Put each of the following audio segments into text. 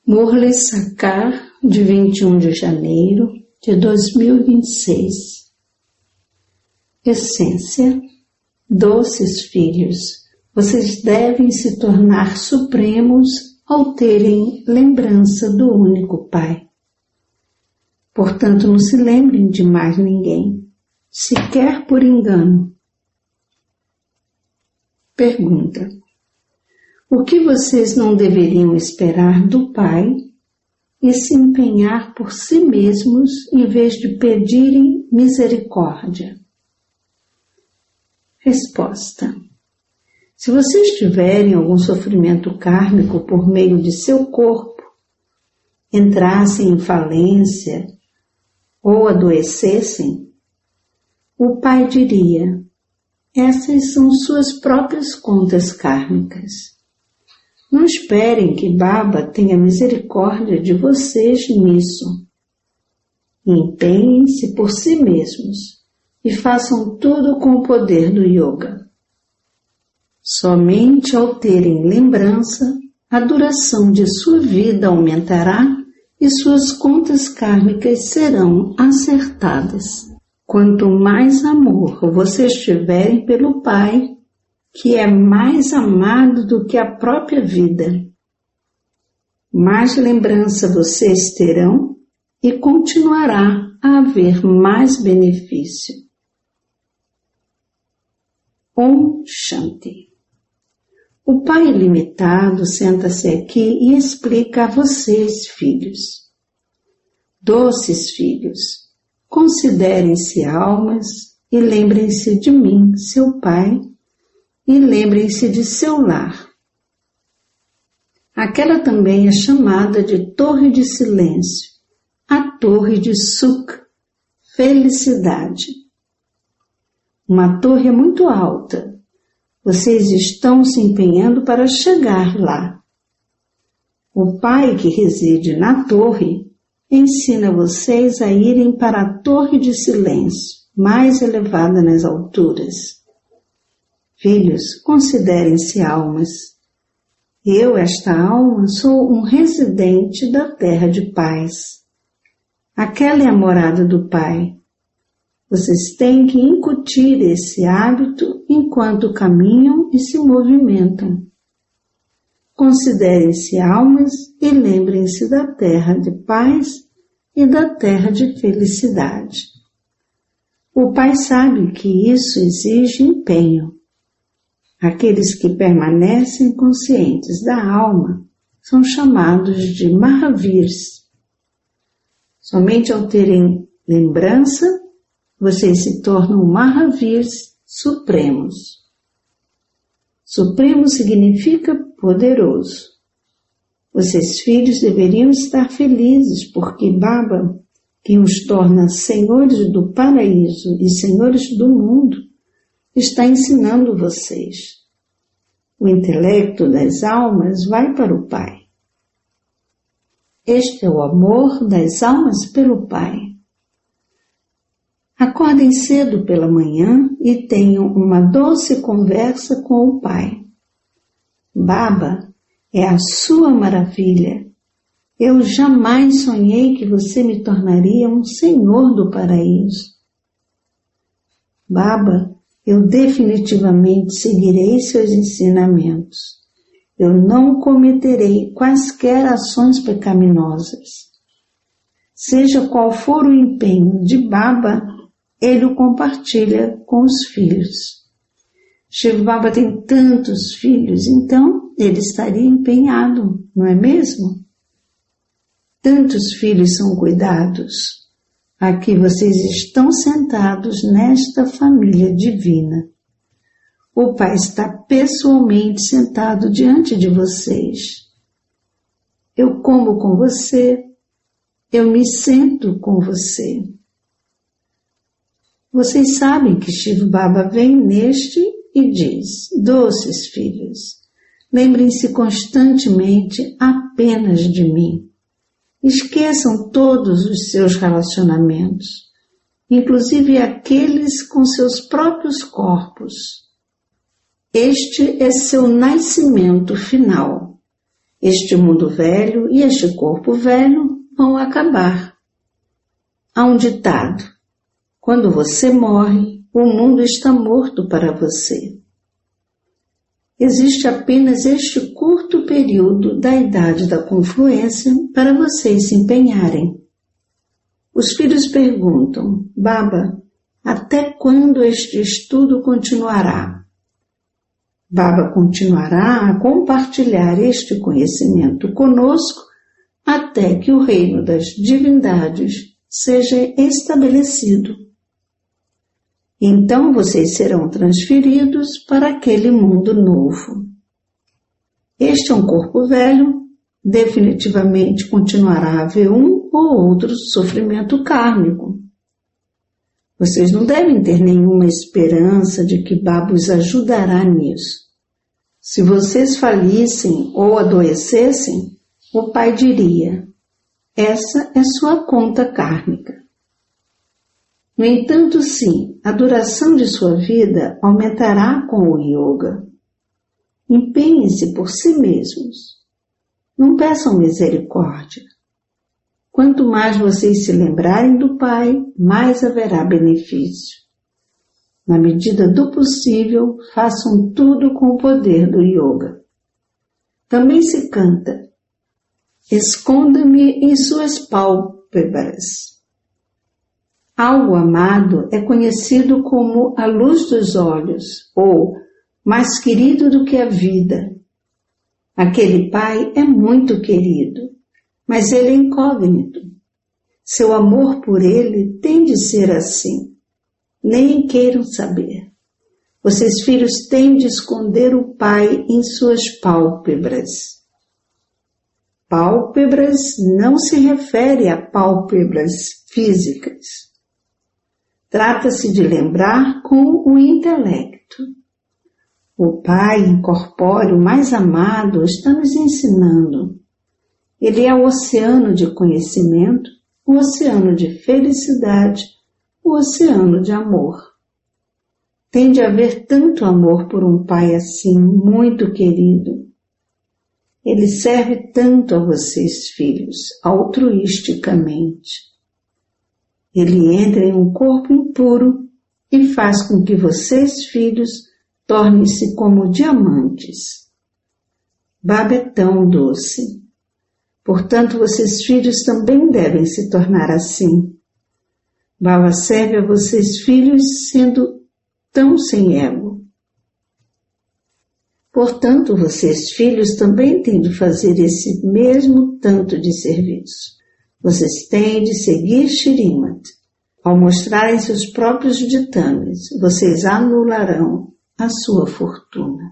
Murli Sakar, de 21 de janeiro de 2026. Essência: doces filhos, vocês devem se tornar supremos ao terem lembrança do único Pai. Portanto, não se lembrem de mais ninguém, sequer por engano. Pergunta: o que vocês não deveriam esperar do Pai e se empenhar por si mesmos em vez de pedirem misericórdia? Resposta: se vocês tiverem algum sofrimento kármico por meio de seu corpo, entrassem em falência ou adoecessem, o Pai diria: essas são suas próprias contas kármicas. Não esperem que Baba tenha misericórdia de vocês nisso. Empenhem-se por si mesmos e façam tudo com o poder do yoga. Somente ao terem lembrança, a duração de sua vida aumentará e suas contas kármicas serão acertadas. Quanto mais amor vocês tiverem pelo Pai, que é mais amado do que a própria vida, mais lembrança vocês terão e continuará a haver mais benefício. Om Shanti. O Pai ilimitado senta-se aqui e explica a vocês, filhos. Doces filhos, considerem-se almas e lembrem-se de mim, seu Pai, e lembrem-se de seu lar. Aquela também é chamada de Torre de Silêncio, a Torre de Sukh, felicidade. Uma torre muito alta. Vocês estão se empenhando para chegar lá. O Pai que reside na torre ensina vocês a irem para a Torre de Silêncio, mais elevada nas alturas. Filhos, considerem-se almas. Eu, esta alma, sou um residente da terra de paz. Aquela é a morada do Pai. Vocês têm que incutir esse hábito enquanto caminham e se movimentam. Considerem-se almas e lembrem-se da terra de paz e da terra de felicidade. O Pai sabe que isso exige empenho. Aqueles que permanecem conscientes da alma são chamados de Mahavirs. Somente ao terem lembrança, vocês se tornam Mahavirs supremos. Supremo significa poderoso. Vocês, filhos, deveriam estar felizes porque Baba, quem os torna senhores do paraíso e senhores do mundo, está ensinando vocês. O intelecto das almas vai para o Pai. Este é o amor das almas pelo Pai. Acordem cedo pela manhã e tenham uma doce conversa com o Pai. Baba é a sua maravilha. Eu jamais sonhei que você me tornaria um senhor do paraíso. Baba, eu definitivamente seguirei seus ensinamentos. Eu não cometerei quaisquer ações pecaminosas. Seja qual for o empenho de Baba, ele o compartilha com os filhos. Shiv Baba tem tantos filhos, então ele estaria empenhado, não é mesmo? Tantos filhos são cuidados. Aqui vocês estão sentados nesta família divina. O Pai está pessoalmente sentado diante de vocês. Eu como com você, eu me sento com você. Vocês sabem que Shiv Baba vem neste e diz: doces filhos, lembrem-se constantemente apenas de mim. Esqueçam todos os seus relacionamentos, inclusive aqueles com seus próprios corpos. Este é seu nascimento final. Este mundo velho e este corpo velho vão acabar. Há um ditado: quando você morre, o mundo está morto para você. Existe apenas este curto período da idade da confluência para vocês se empenharem. Os filhos perguntam: Baba, até quando este estudo continuará? Baba continuará a compartilhar este conhecimento conosco até que o reino das divindades seja estabelecido. Então vocês serão transferidos para aquele mundo novo. Este é um corpo velho, definitivamente continuará a haver um ou outro sofrimento kármico. Vocês não devem ter nenhuma esperança de que Baba os ajudará nisso. Se vocês falissem ou adoecessem, o pai diria: essa é sua conta kármica. No entanto, sim, a duração de sua vida aumentará com o yoga. Empenhem-se por si mesmos. Não peçam misericórdia. Quanto mais vocês se lembrarem do Pai, mais haverá benefício. Na medida do possível, façam tudo com o poder do yoga. Também se canta: esconda-me em suas pálpebras. Algo amado é conhecido como a luz dos olhos, ou mais querido do que a vida. Aquele pai é muito querido, mas ele é incógnito. Seu amor por ele tem de ser assim. Nem queiram saber. Vocês, filhos, têm de esconder o pai em suas pálpebras. Pálpebras não se refere a pálpebras físicas. Trata-se de lembrar com o intelecto. O Pai incorpóreo mais amado está nos ensinando. Ele é o oceano de conhecimento, o oceano de felicidade, o oceano de amor. Tem de haver tanto amor por um Pai assim, muito querido. Ele serve tanto a vocês, filhos, altruisticamente. Ele entra em um corpo impuro e faz com que vocês, filhos, tornem-se como diamantes. Baba é tão doce. Portanto, vocês, filhos, também devem se tornar assim. Baba serve a vocês, filhos, sendo tão sem ego. Portanto, vocês, filhos, também têm de fazer esse mesmo tanto de serviço. Vocês têm de seguir Shrimad. Ao mostrarem seus próprios ditames, vocês anularão a sua fortuna.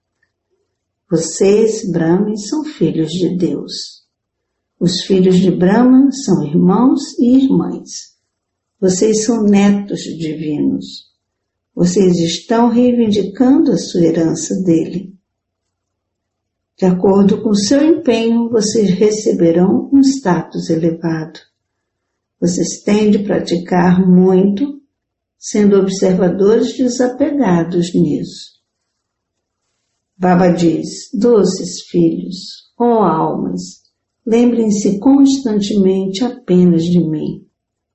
Vocês, Brahmanes, são filhos de Deus. Os filhos de Brahma são irmãos e irmãs. Vocês são netos divinos. Vocês estão reivindicando a sua herança dele. De acordo com seu empenho, vocês receberão um status elevado. Vocês têm de praticar muito, sendo observadores desapegados nisso. Baba diz: doces filhos, ó almas, lembrem-se constantemente apenas de mim.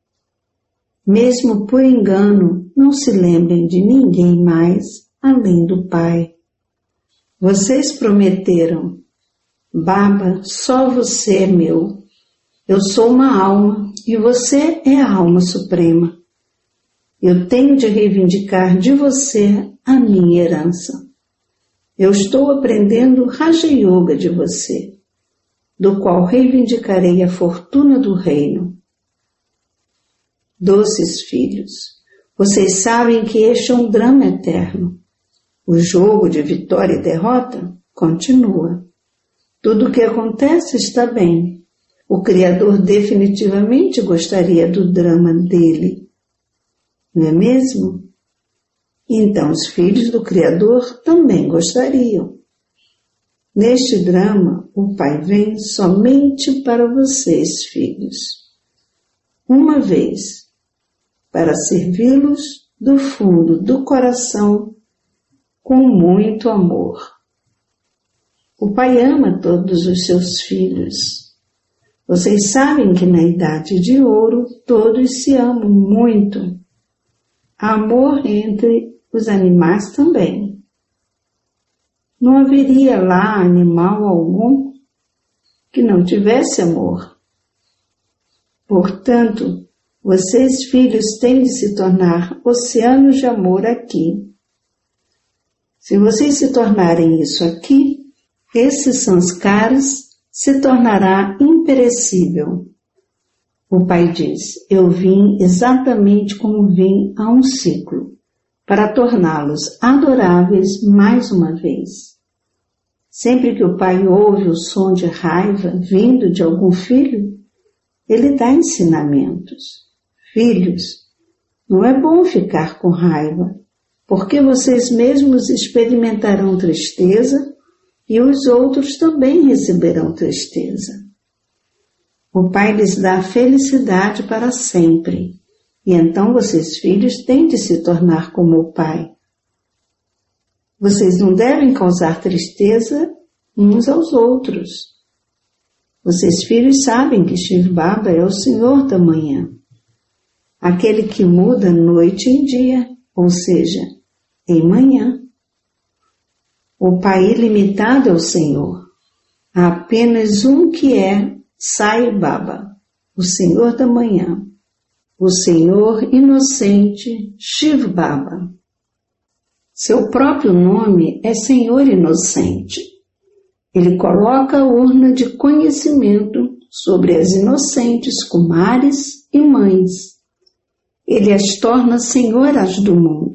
Mesmo por engano, não se lembrem de ninguém mais além do Pai. Vocês prometeram: Baba, só você é meu. Eu sou uma alma e você é a alma suprema. Eu tenho de reivindicar de você a minha herança. Eu estou aprendendo Raja Yoga de você, do qual reivindicarei a fortuna do reino. Doces filhos, vocês sabem que este é um drama eterno. O jogo de vitória e derrota continua. Tudo o que acontece está bem. O Criador definitivamente gostaria do drama dele, não é mesmo? Então os filhos do Criador também gostariam. Neste drama, o Pai vem somente para vocês, filhos. Uma vez, para servi-los do fundo do coração, com muito amor. O Pai ama todos os seus filhos. Vocês sabem que na idade de ouro todos se amam muito. Há amor entre os animais também. Não haveria lá animal algum que não tivesse amor. Portanto, vocês, filhos, têm de se tornar oceanos de amor aqui. Se vocês se tornarem isso aqui, esses sanskaras se tornará imperecível. O Pai diz, eu vim exatamente como vim a um ciclo, para torná-los adoráveis mais uma vez. Sempre que o pai ouve o som de raiva vindo de algum filho, ele dá ensinamentos. Filhos, não é bom ficar com raiva, porque vocês mesmos experimentarão tristeza e os outros também receberão tristeza. O Pai lhes dá felicidade para sempre, e então vocês, filhos, têm de se tornar como o Pai. Vocês não devem causar tristeza uns aos outros. Vocês, filhos, sabem que Shiv Baba é o Senhor da manhã, aquele que muda noite em dia, ou seja, em manhã. O Pai ilimitado é o Senhor. Há apenas um que é Sai Baba, o Senhor da manhã, o Senhor inocente Shiv Baba. Seu próprio nome é Senhor Inocente. Ele coloca a urna de conhecimento sobre as inocentes Kumaris e mães. Ele as torna senhoras do mundo.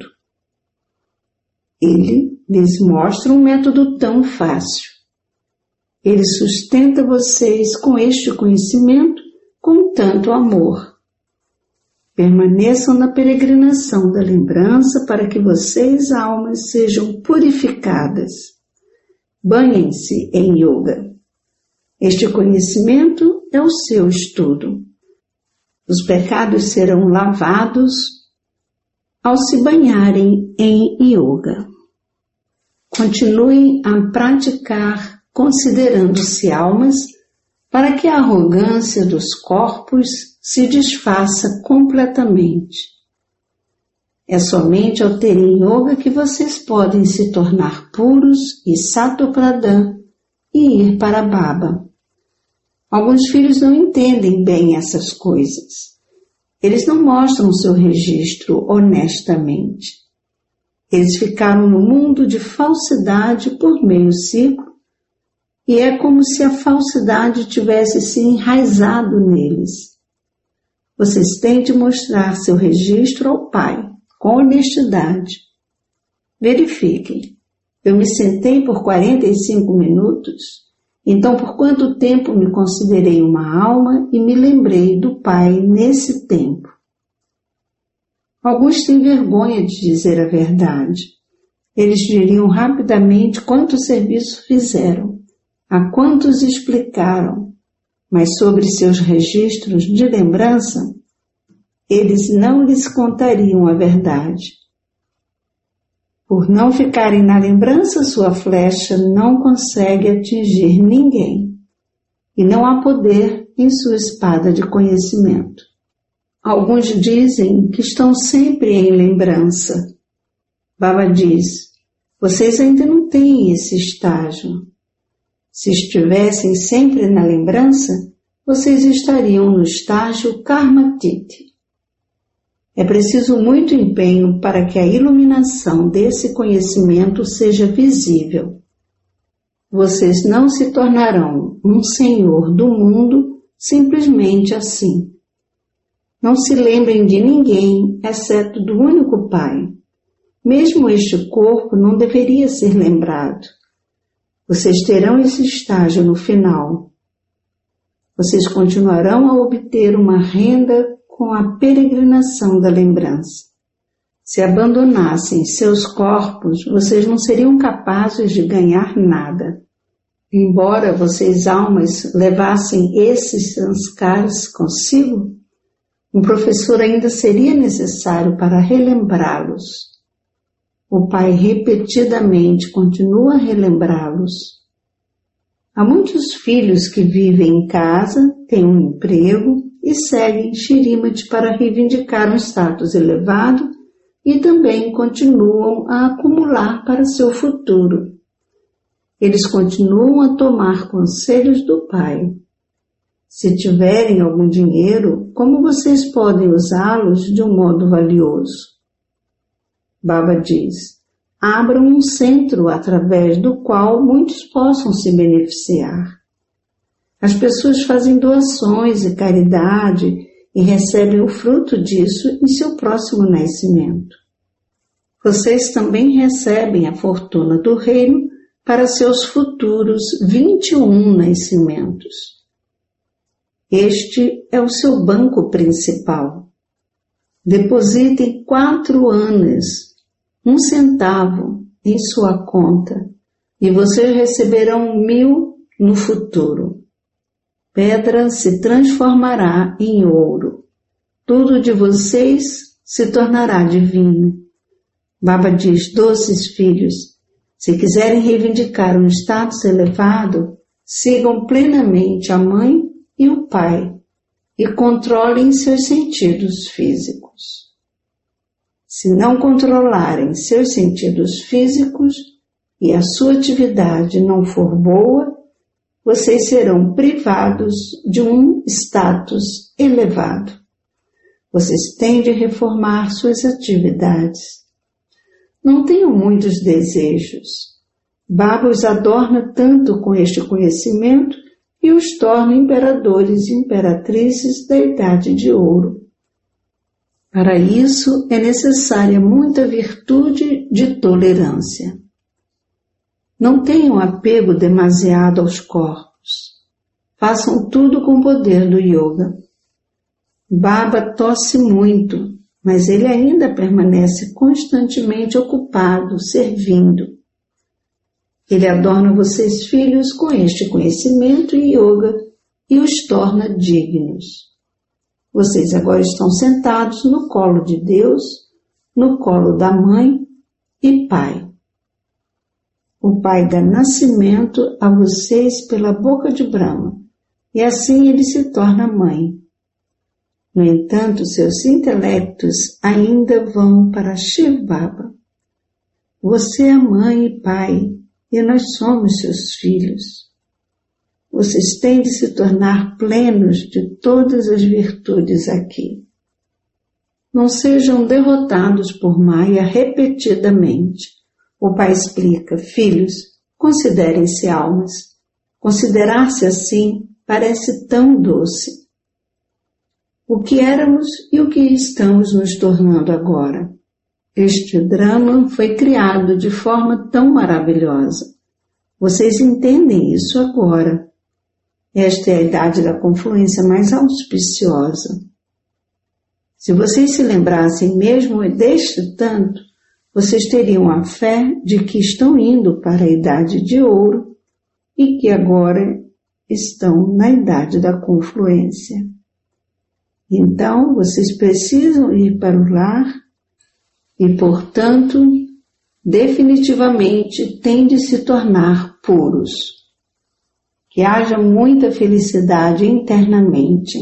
Ele lhes mostra um método tão fácil. Ele sustenta vocês com este conhecimento com tanto amor. Permaneçam na peregrinação da lembrança para que vocês, almas, sejam purificadas. Banhem-se em yoga. Este conhecimento é o seu estudo. Os pecados serão lavados ao se banharem em yoga. Continuem a praticar considerando-se almas para que a arrogância dos corpos se desfaça completamente. É somente ao terem yoga que vocês podem se tornar puros e satopradã e ir para Baba. Alguns filhos não entendem bem essas coisas. Eles não mostram seu registro honestamente. Eles ficaram no mundo de falsidade por meio ciclo e é como se a falsidade tivesse se enraizado neles. Vocês têm de mostrar seu registro ao Pai, com honestidade. Verifiquem. Eu me sentei por 45 minutos, então por quanto tempo me considerei uma alma e me lembrei do Pai nesse tempo? Alguns têm vergonha de dizer a verdade. Eles diriam rapidamente quanto serviço fizeram, a quantos explicaram, mas sobre seus registros de lembrança, eles não lhes contariam a verdade. Por não ficarem na lembrança, sua flecha não consegue atingir ninguém, e não há poder em sua espada de conhecimento. Alguns dizem que estão sempre em lembrança. Baba diz, vocês ainda não têm esse estágio. Se estivessem sempre na lembrança, vocês estariam no estágio Karmatiti. É preciso muito empenho para que a iluminação desse conhecimento seja visível. Vocês não se tornarão um senhor do mundo simplesmente assim. Não se lembrem de ninguém, exceto do único Pai. Mesmo este corpo não deveria ser lembrado. Vocês terão esse estágio no final. Vocês continuarão a obter uma renda com a peregrinação da lembrança. Se abandonassem seus corpos, vocês não seriam capazes de ganhar nada. Embora vocês, almas, levassem esses sanskaras consigo, um professor ainda seria necessário para relembrá-los. O Pai repetidamente continua a relembrá-los. Há muitos filhos que vivem em casa, têm um emprego e seguem Shrimati para reivindicar um status elevado e também continuam a acumular para seu futuro. Eles continuam a tomar conselhos do Pai. Se tiverem algum dinheiro, como vocês podem usá-los de um modo valioso? Baba diz: abram um centro através do qual muitos possam se beneficiar. As pessoas fazem doações e caridade e recebem o fruto disso em seu próximo nascimento. Vocês também recebem a fortuna do reino para seus futuros 21 nascimentos. Este é o seu banco principal. Depositem 4 anos, 1 centavo em sua conta e vocês receberão 1000 no futuro. Pedra se transformará em ouro. Tudo de vocês se tornará divino. Baba diz: doces filhos, se quiserem reivindicar um status elevado, sigam plenamente a mãe e o pai e controlem seus sentidos físicos. Se não controlarem seus sentidos físicos e a sua atividade não for boa, vocês serão privados de um status elevado. Vocês têm de reformar suas atividades. Não tenham muitos desejos. Baba os adorna tanto com este conhecimento e os torna imperadores e imperatrizes da Idade de Ouro. Para isso é necessária muita virtude de tolerância. Não tenham apego demasiado aos corpos. Façam tudo com o poder do yoga. Baba tosse muito, mas ele ainda permanece constantemente ocupado, servindo. Ele adorna vocês filhos com este conhecimento e yoga e os torna dignos. Vocês agora estão sentados no colo de Deus, no colo da mãe e pai. O pai dá nascimento a vocês pela boca de Brahma, e assim ele se torna mãe. No entanto, seus intelectos ainda vão para Shiv Baba. Você é mãe e pai, e nós somos seus filhos. Vocês têm de se tornar plenos de todas as virtudes aqui. Não sejam derrotados por Maya repetidamente. O pai explica: filhos, considerem-se almas. Considerar-se assim parece tão doce. O que éramos e o que estamos nos tornando agora. Este drama foi criado de forma tão maravilhosa. Vocês entendem isso agora. Esta é a idade da confluência mais auspiciosa. Se vocês se lembrassem mesmo deste tanto, vocês teriam a fé de que estão indo para a idade de ouro e que agora estão na idade da confluência. Então, vocês precisam ir para o lar e, portanto, definitivamente têm de se tornar puros. Que haja muita felicidade internamente.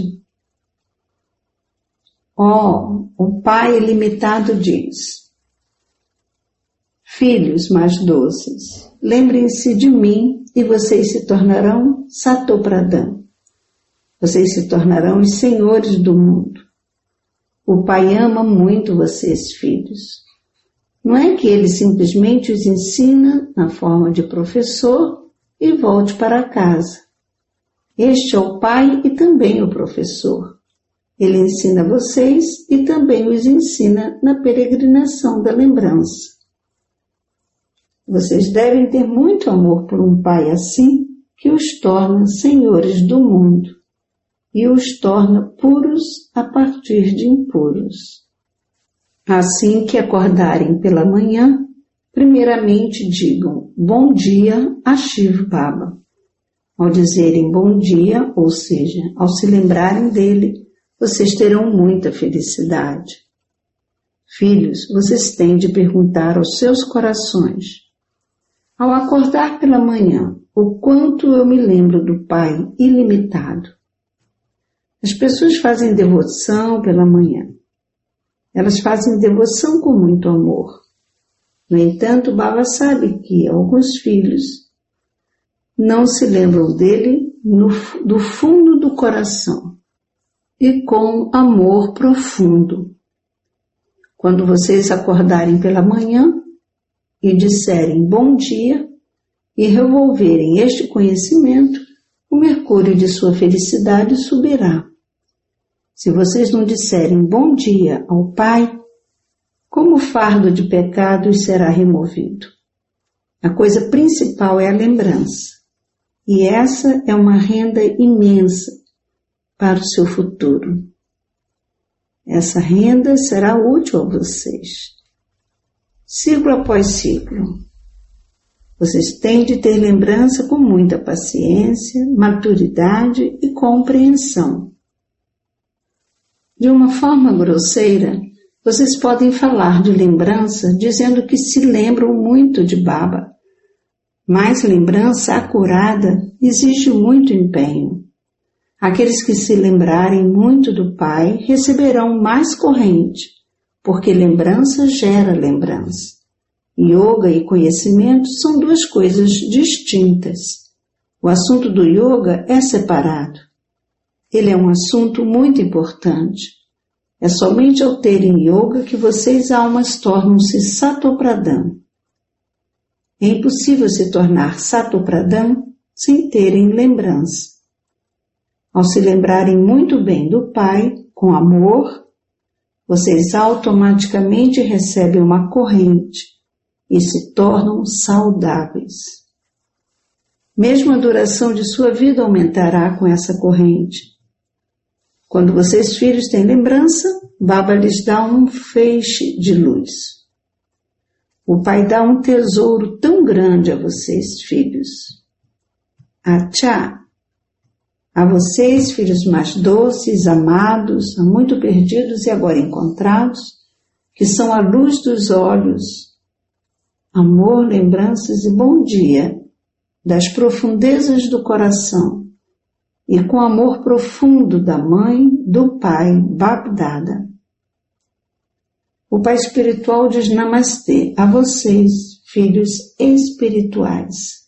O Pai ilimitado diz: filhos mais doces, lembrem-se de mim e vocês se tornarão Satopradhan. Vocês se tornarão os senhores do mundo. O Pai ama muito vocês, filhos. Não é que ele simplesmente os ensina na forma de professor e volte para casa. Este é o Pai e também o professor. Ele ensina vocês e também os ensina na peregrinação da lembrança. Vocês devem ter muito amor por um Pai assim, que os torna senhores do mundo e os torna puros a partir de impuros. Assim que acordarem pela manhã, primeiramente digam bom dia a Shiv Baba. Ao dizerem bom dia, ou seja, ao se lembrarem dele, vocês terão muita felicidade. Filhos, vocês têm de perguntar aos seus corações: ao acordar pela manhã, o quanto eu me lembro do Pai ilimitado. As pessoas fazem devoção pela manhã. Elas fazem devoção com muito amor. No entanto, Baba sabe que alguns filhos não se lembram dele do fundo do coração e com amor profundo. Quando vocês acordarem pela manhã e disserem bom dia e revolverem este conhecimento, o mercúrio de sua felicidade subirá. Se vocês não disserem bom dia ao Pai, como o fardo de pecados será removido? A coisa principal é a lembrança, e essa é uma renda imensa para o seu futuro. Essa renda será útil a vocês. Ciclo após ciclo. Vocês têm de ter lembrança com muita paciência, maturidade e compreensão. De uma forma grosseira, vocês podem falar de lembrança dizendo que se lembram muito de Baba, mas lembrança acurada exige muito empenho. Aqueles que se lembrarem muito do Pai receberão mais corrente, porque lembrança gera lembrança. Yoga e conhecimento são duas coisas distintas. O assunto do yoga é separado. Ele é um assunto muito importante. É somente ao terem yoga que vocês almas tornam-se satopradam. É impossível se tornar satopradam sem terem lembrança. Ao se lembrarem muito bem do Pai, com amor, vocês automaticamente recebem uma corrente e se tornam saudáveis. Mesmo a duração de sua vida aumentará com essa corrente. Quando vocês filhos têm lembrança, Baba lhes dá um feixe de luz. O Pai dá um tesouro tão grande a vocês, filhos. Achá! A vocês, filhos mais doces, amados, há muito perdidos e agora encontrados, que são a luz dos olhos, amor, lembranças e bom dia, das profundezas do coração, e com amor profundo da mãe, do pai, Babdada. O Pai Espiritual diz Namastê a vocês, filhos espirituais.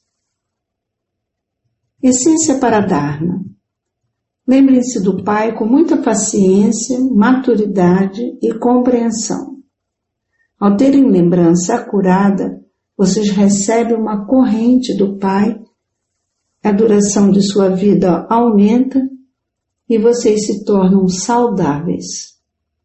Essência para Dharma. Lembrem-se do Pai com muita paciência, maturidade e compreensão. Ao terem lembrança acurada, vocês recebem uma corrente do Pai, a duração de sua vida aumenta e vocês se tornam saudáveis.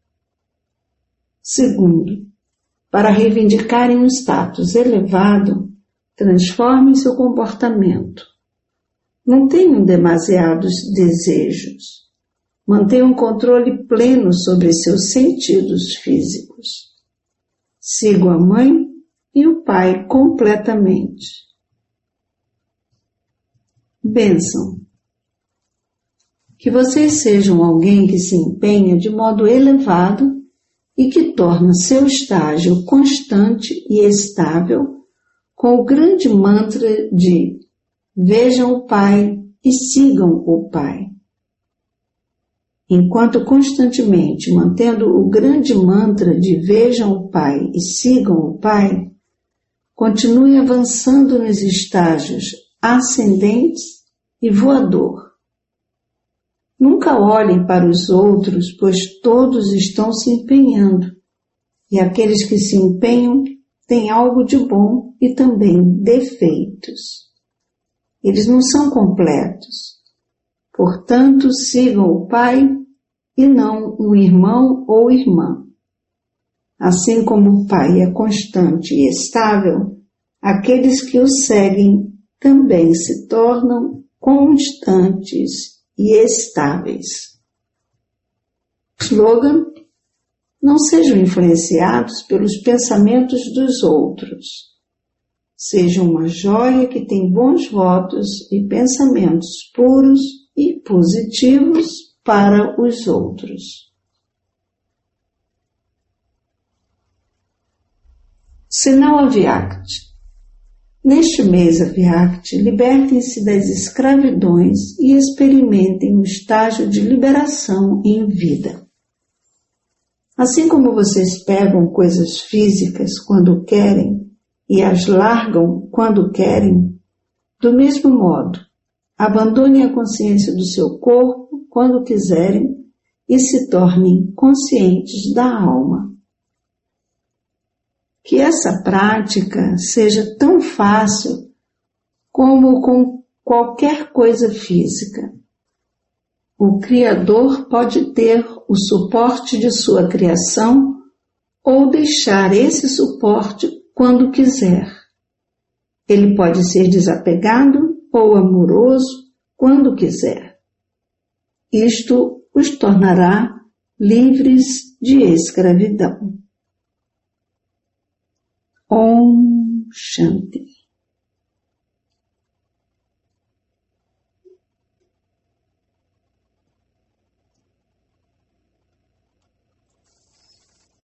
Segundo, para reivindicarem um status elevado, transformem seu comportamento. Não tenham demasiados desejos. Mantenham controle pleno sobre seus sentidos físicos. Sigam a mãe e o pai completamente. Bênção. Que vocês sejam alguém que se empenha de modo elevado e que torna seu estágio constante e estável com o grande mantra de vejam o Pai e sigam o Pai. Enquanto constantemente mantendo o grande mantra de vejam o Pai e sigam o Pai, continue avançando nos estágios ascendentes e voador. Nunca olhem para os outros, pois todos estão se empenhando, e aqueles que se empenham têm algo de bom e também defeitos. Eles não são completos. Portanto, sigam o Pai e não um irmão ou irmã. Assim como o Pai é constante e estável, aqueles que o seguem também se tornam constantes e estáveis. Slogan: não sejam influenciados pelos pensamentos dos outros. Sejam uma joia que tem bons votos e pensamentos puros e positivos para os outros. Sinal Avyakt. Neste mês Avyakti, libertem-se das escravidões e experimentem o estágio de liberação em vida. Assim como vocês pegam coisas físicas quando querem e as largam quando querem, do mesmo modo, abandonem a consciência do seu corpo quando quiserem e se tornem conscientes da alma. Que essa prática seja tão fácil como com qualquer coisa física. O Criador pode ter o suporte de sua criação ou deixar esse suporte quando quiser. Ele pode ser desapegado ou amoroso quando quiser. Isto os tornará livres de escravidão. Om Shanti.